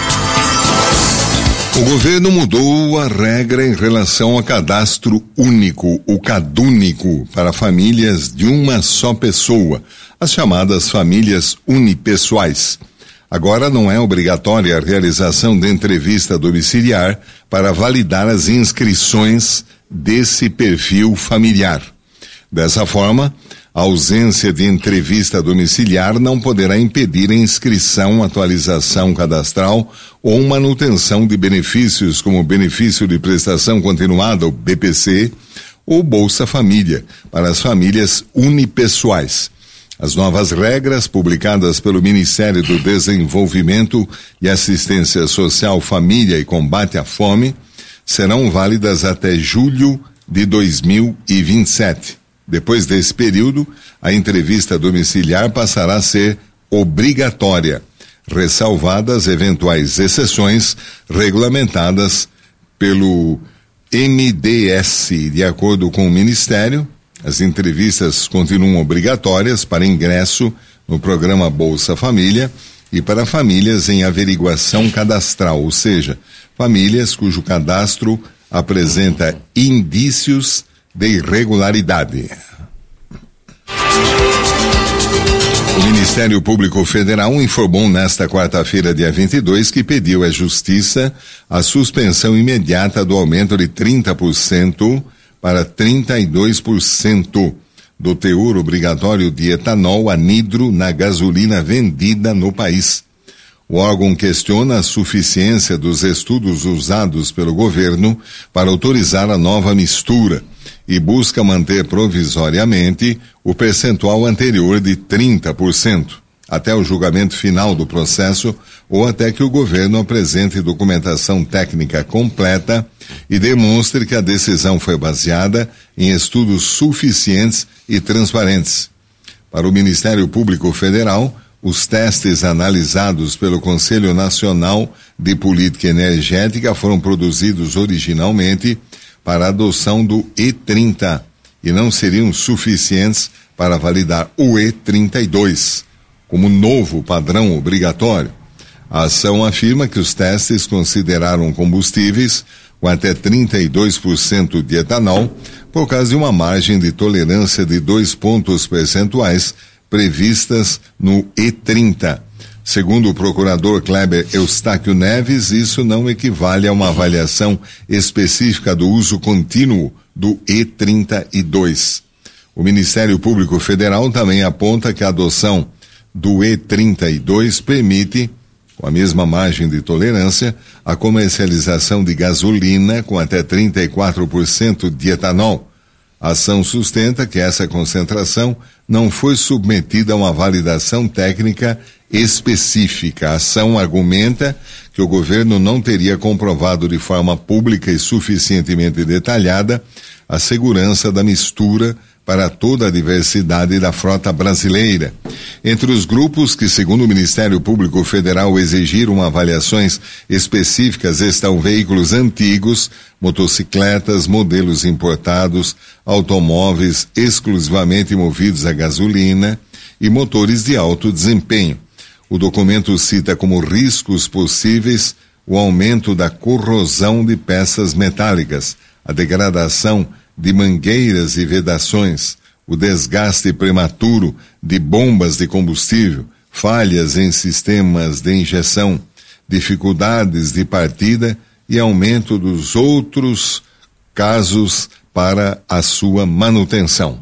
O governo mudou a regra em relação ao cadastro único, o CadÚnico, para famílias de uma só pessoa, as chamadas famílias unipessoais. Agora não é obrigatória a realização de entrevista domiciliar para validar as inscrições desse perfil familiar. Dessa forma, a ausência de entrevista domiciliar não poderá impedir a inscrição, atualização cadastral ou manutenção de benefícios como benefício de prestação continuada, o B P C, ou Bolsa Família, para as famílias unipessoais. As novas regras, publicadas pelo Ministério do Desenvolvimento e Assistência Social, Família e Combate à Fome, serão válidas até julho de dois mil e vinte e sete. Depois desse período, a entrevista domiciliar passará a ser obrigatória, ressalvadas eventuais exceções regulamentadas pelo M D S. De acordo com o Ministério, as entrevistas continuam obrigatórias para ingresso no programa Bolsa Família e para famílias em averiguação cadastral, ou seja, famílias cujo cadastro apresenta indícios de irregularidade. O Ministério Público Federal informou nesta quarta-feira, dia vinte e dois, que pediu à Justiça a suspensão imediata do aumento de trinta por cento para trinta e dois por cento do teor obrigatório de etanol anidro na gasolina vendida no país. O órgão questiona a suficiência dos estudos usados pelo governo para autorizar a nova mistura e busca manter provisoriamente o percentual anterior de trinta por cento, até o julgamento final do processo ou até que o governo apresente documentação técnica completa e demonstre que a decisão foi baseada em estudos suficientes e transparentes. Para o Ministério Público Federal, os testes analisados pelo Conselho Nacional de Política Energética foram produzidos originalmente para a adoção do E trinta e não seriam suficientes para validar o E trinta e dois como novo padrão obrigatório. A ação afirma que os testes consideraram combustíveis com até trinta e dois por cento de etanol por causa de uma margem de tolerância de dois pontos percentuais previstas no E trinta. Segundo o procurador Kleber Eustáquio Neves, isso não equivale a uma avaliação específica do uso contínuo do E trinta e dois. O Ministério Público Federal também aponta que a adoção do E trinta e dois permite, com a mesma margem de tolerância, a comercialização de gasolina com até trinta e quatro por cento de etanol. A ação sustenta que essa concentração não foi submetida a uma validação técnica específica. A ação argumenta que o governo não teria comprovado de forma pública e suficientemente detalhada a segurança da mistura para toda a diversidade da frota brasileira. Entre os grupos que, segundo o Ministério Público Federal, exigiram avaliações específicas estão veículos antigos, motocicletas, modelos importados, automóveis exclusivamente movidos a gasolina e motores de alto desempenho. O documento cita como riscos possíveis o aumento da corrosão de peças metálicas, a degradação de mangueiras e vedações, o desgaste prematuro de bombas de combustível, falhas em sistemas de injeção, dificuldades de partida e aumento dos outros casos para a sua manutenção.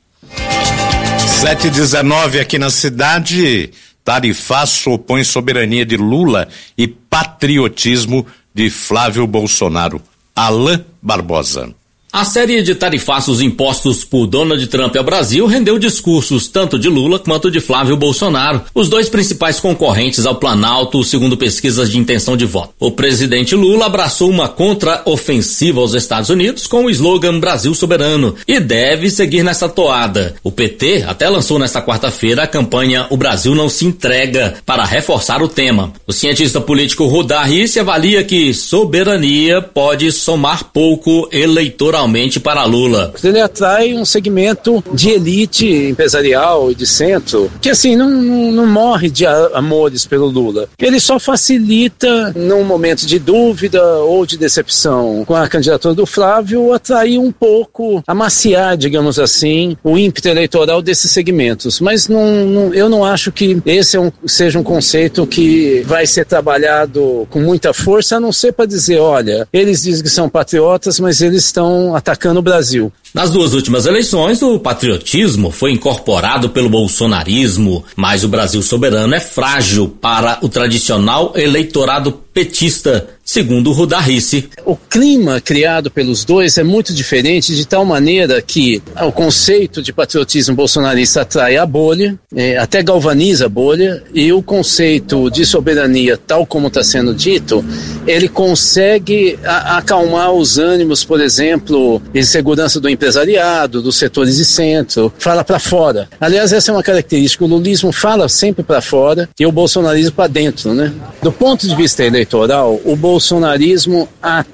sete e dezenove aqui na cidade. Tarifaço opõe soberania de Lula e patriotismo de Flávio Bolsonaro. Alain Barbosa. A série de tarifaços impostos por Donald Trump ao Brasil rendeu discursos tanto de Lula quanto de Flávio Bolsonaro, os dois principais concorrentes ao Planalto, segundo pesquisas de intenção de voto. O presidente Lula abraçou uma contraofensiva aos Estados Unidos com o slogan Brasil Soberano e deve seguir nessa toada. O P T até lançou nesta quarta-feira a campanha O Brasil Não Se Entrega para reforçar o tema. O cientista político Rudá Rissi avalia que soberania pode somar pouco eleitoralmente para Lula. Ele atrai um segmento de elite empresarial e de centro que assim não, não, não morre de amores pelo Lula. Ele só facilita num momento de dúvida ou de decepção com a candidatura do Flávio atrair um pouco, amaciar, digamos assim, o ímpeto eleitoral desses segmentos. Mas não, não, eu não acho que esse é um, seja um conceito que vai ser trabalhado com muita força, a não ser para dizer, olha, eles dizem que são patriotas, mas eles estão atacando o Brasil. Nas duas últimas eleições, o patriotismo foi incorporado pelo bolsonarismo, mas o Brasil Soberano é frágil para o tradicional eleitorado petista, segundo Rudá Rissi. O clima criado pelos dois é muito diferente, de tal maneira que o conceito de patriotismo bolsonarista atrai a bolha, é, até galvaniza a bolha, e o conceito de soberania, tal como está sendo dito, ele consegue a, acalmar os ânimos, por exemplo, de segurança do empresariado, dos setores de centro, fala para fora. Aliás, essa é uma característica, o lulismo fala sempre para fora e o bolsonarismo para dentro, né? Do ponto de vista eleitoral, o bolsonarismo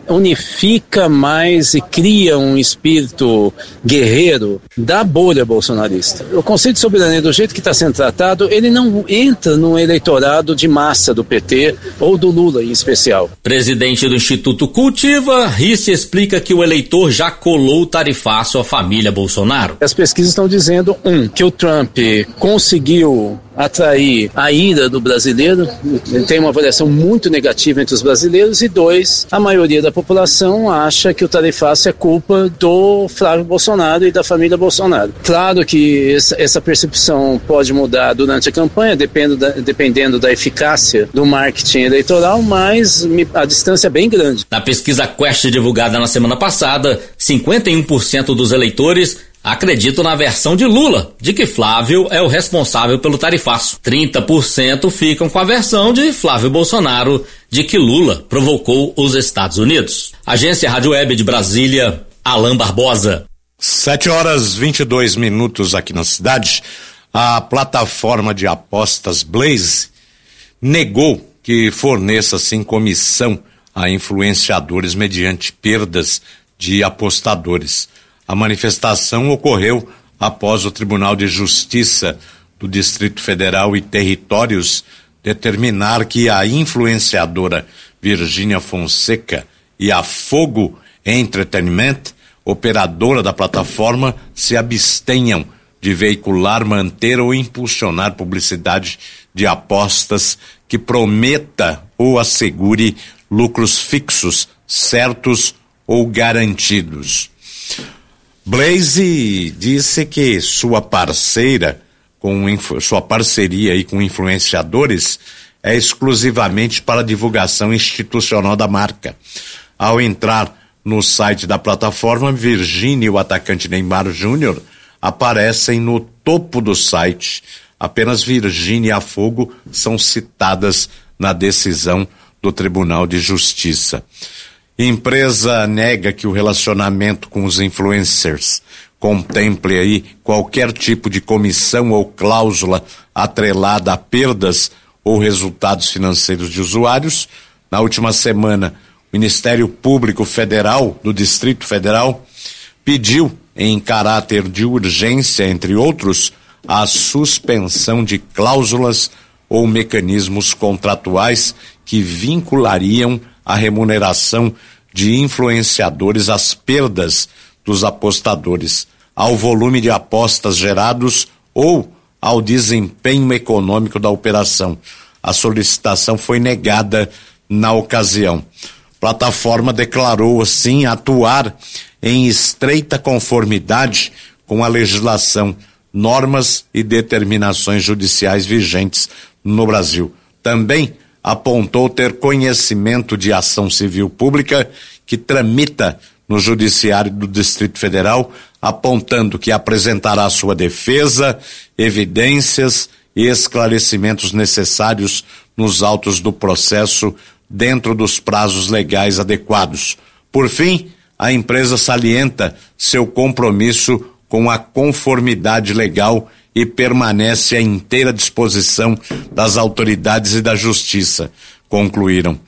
unifica mais e cria um espírito guerreiro da bolha bolsonarista. O conceito de soberania, do jeito que está sendo tratado, ele não entra no eleitorado de massa do P T ou do Lula em especial. Presidente do Instituto Cultiva, Rissi explica que o eleitor já colou o tarifaço à família Bolsonaro. As pesquisas estão dizendo, um, que o Trump conseguiu atrair a ira do brasileiro, tem uma avaliação muito negativa entre os brasileiros, e dois, a maioria da população acha que o tarifaço é culpa do Flávio Bolsonaro e da família Bolsonaro. Claro que essa percepção pode mudar durante a campanha, dependendo da, dependendo da eficácia do marketing eleitoral, mas a distância é bem grande. Na pesquisa Quest divulgada na semana passada, cinquenta e um por cento dos eleitores acreditam na versão de Lula, de que Flávio é o responsável pelo tarifaço. trinta por cento ficam com a versão de Flávio Bolsonaro, de que Lula provocou os Estados Unidos. Agência Rádio Web de Brasília, Alain Barbosa. Sete horas e vinte e dois minutos aqui na cidade. A plataforma de apostas Blaze negou que forneça sem comissão a influenciadores mediante perdas de apostadores. A manifestação ocorreu após o Tribunal de Justiça do Distrito Federal e Territórios determinar que a influenciadora Virgínia Fonseca e a Fogo Entertainment, operadora da plataforma, se abstenham de veicular, manter ou impulsionar publicidade de apostas que prometa ou assegure lucros fixos, certos ou garantidos. Blaze disse que sua parceira, com sua parceria aí com influenciadores é exclusivamente para divulgação institucional da marca. Ao entrar no site da plataforma, Virgínia e o atacante Neymar Júnior aparecem no topo do site. Apenas Virgínia e a Fogo são citadas na decisão do Tribunal de Justiça. Empresa nega que o relacionamento com os influencers contemple aí qualquer tipo de comissão ou cláusula atrelada a perdas ou resultados financeiros de usuários. Na última semana, o Ministério Público Federal do Distrito Federal pediu, em caráter de urgência, entre outros, a suspensão de cláusulas ou mecanismos contratuais que vinculariam a remuneração de influenciadores às perdas dos apostadores, ao volume de apostas gerados ou ao desempenho econômico da operação. A solicitação foi negada na ocasião. A plataforma declarou, assim, atuar em estreita conformidade com a legislação, normas e determinações judiciais vigentes no Brasil. Também apontou ter conhecimento de ação civil pública que tramita no Judiciário do Distrito Federal, apontando que apresentará sua defesa, evidências e esclarecimentos necessários nos autos do processo dentro dos prazos legais adequados. Por fim, a empresa salienta seu compromisso com a conformidade legal e permanece à inteira disposição das autoridades e da justiça, concluíram.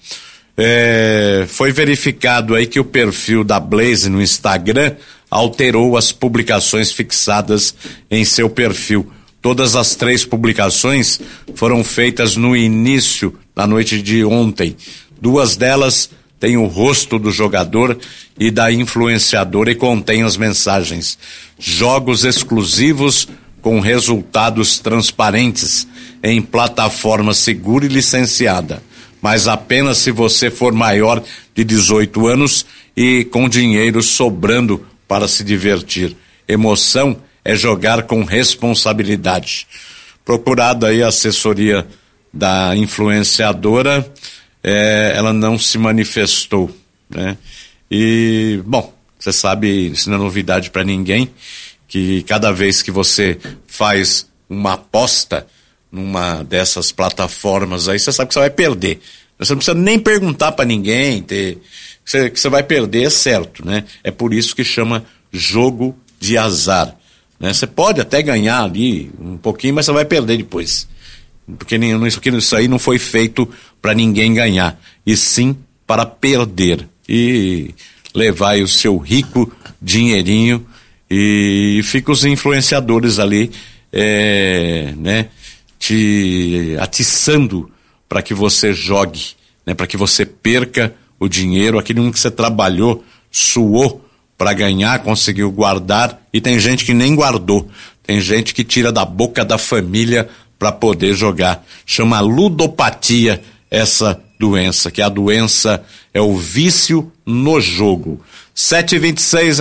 É, foi verificado aí que o perfil da Blaze no Instagram alterou as publicações fixadas em seu perfil. Todas as três publicações foram feitas no início da noite de ontem. Duas delas têm o rosto do jogador e da influenciadora e contêm as mensagens: jogos exclusivos com resultados transparentes em plataforma segura e licenciada, mas apenas se você for maior de dezoito anos e com dinheiro sobrando para se divertir. Emoção é jogar com responsabilidade. Procurada aí a assessoria da influenciadora, é, ela não se manifestou, né? E, bom, você sabe, isso não é novidade para ninguém, que cada vez que você faz uma aposta numa dessas plataformas aí, você sabe que você vai perder. Você não precisa nem perguntar para ninguém, ter, que, você, que você vai perder, é certo, né? É por isso que chama jogo de azar, né? Você pode até ganhar ali um pouquinho, mas você vai perder depois. Porque nem, isso, isso aí não foi feito para ninguém ganhar, e sim para perder e levar aí o seu rico dinheirinho. E fica os influenciadores ali, é, né, te atiçando para que você jogue, né, para que você perca o dinheiro, aquilo que você trabalhou, suou para ganhar, conseguiu guardar, e tem gente que nem guardou, tem gente que tira da boca da família para poder jogar. Chama ludopatia essa doença, que a doença é o vício no jogo. sete e vinte e seis